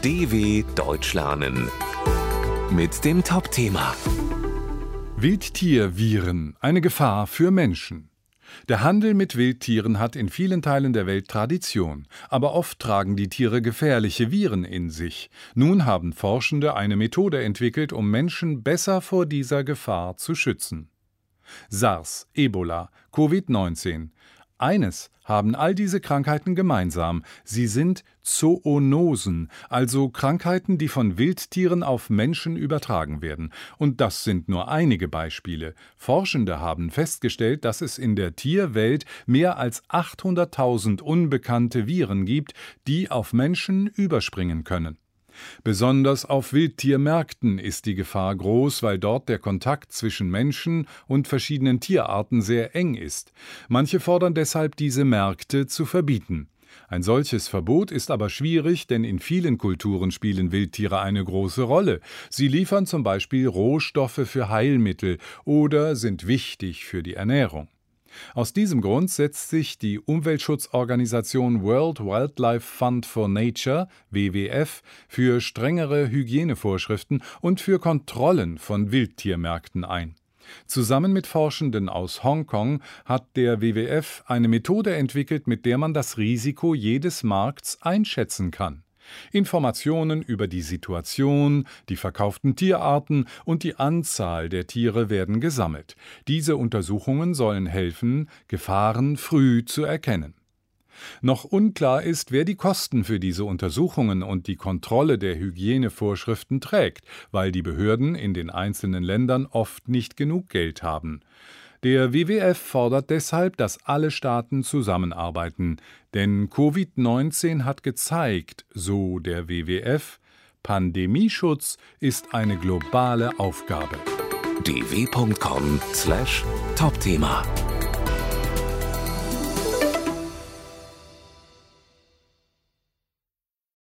DW Deutsch lernen mit dem Top-Thema Wildtierviren, eine Gefahr für Menschen. Der Handel mit Wildtieren hat in vielen Teilen der Welt Tradition, aber oft tragen die Tiere gefährliche Viren in sich. Nun haben Forschende eine Methode entwickelt, um Menschen besser vor dieser Gefahr zu schützen. SARS, Ebola, Covid-19. Eines haben all diese Krankheiten gemeinsam: Sie sind Zoonosen, also Krankheiten, die von Wildtieren auf Menschen übertragen werden. Und das sind nur einige Beispiele. Forschende haben festgestellt, dass es in der Tierwelt mehr als 800.000 unbekannte Viren gibt, die auf Menschen überspringen können. Besonders auf Wildtiermärkten ist die Gefahr groß, weil dort der Kontakt zwischen Menschen und verschiedenen Tierarten sehr eng ist. Manche fordern deshalb, diese Märkte zu verbieten. Ein solches Verbot ist aber schwierig, denn in vielen Kulturen spielen Wildtiere eine große Rolle. Sie liefern zum Beispiel Rohstoffe für Heilmittel oder sind wichtig für die Ernährung. Aus diesem Grund setzt sich die Umweltschutzorganisation World Wildlife Fund for Nature, WWF, für strengere Hygienevorschriften und für Kontrollen von Wildtiermärkten ein. Zusammen mit Forschenden aus Hongkong hat der WWF eine Methode entwickelt, mit der man das Risiko jedes Markts einschätzen kann. Informationen über die Situation, die verkauften Tierarten und die Anzahl der Tiere werden gesammelt. Diese Untersuchungen sollen helfen, Gefahren früh zu erkennen. Noch unklar ist, wer die Kosten für diese Untersuchungen und die Kontrolle der Hygienevorschriften trägt, weil die Behörden in den einzelnen Ländern oft nicht genug Geld haben. Der WWF fordert deshalb, dass alle Staaten zusammenarbeiten, denn Covid-19 hat gezeigt, so der WWF, Pandemieschutz ist eine globale Aufgabe. dw.com/Topthema